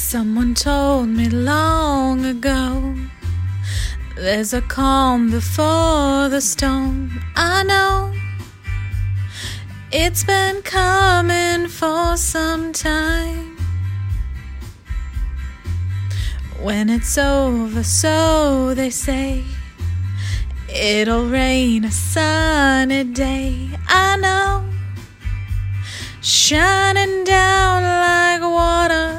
Someone told me long ago, there's a calm before the storm. I know it's been coming for some time. When it's over, so they say, it'll rain a sunny day. I know, shining down like water.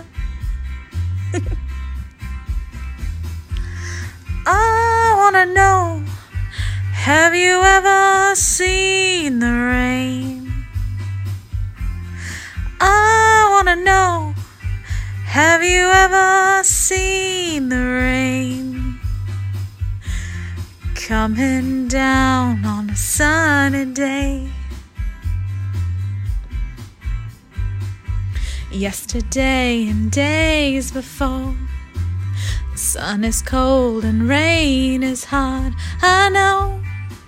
I wanna know, have you ever seen the rain? I wanna know, have you ever seen the rain coming down on a sunny day? Yesterday and days before, the sun is cold and rain is hard. I know,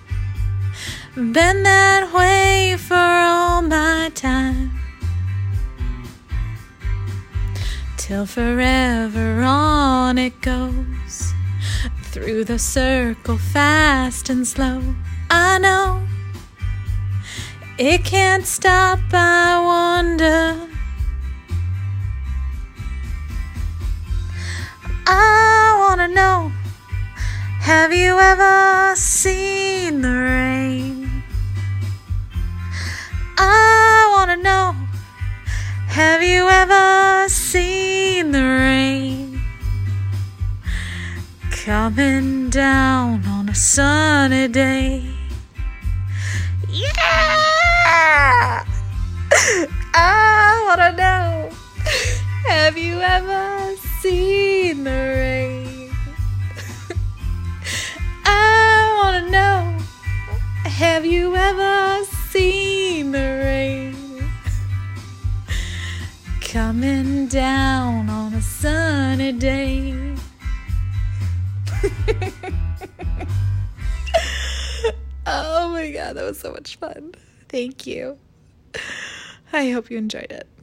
been that way for all my time, till forever on it goes, through the circle fast and slow. I know, it can't stop, I wonder. I wanna know, have you ever seen the rain? I wanna know, have you ever seen the rain coming down on a sunny day? Yeah! I wanna know, have you ever seen the rain? I wanna know, have you ever seen the rain coming down on a sunny day? Oh my God, that was so much fun. Thank you. I hope you enjoyed it.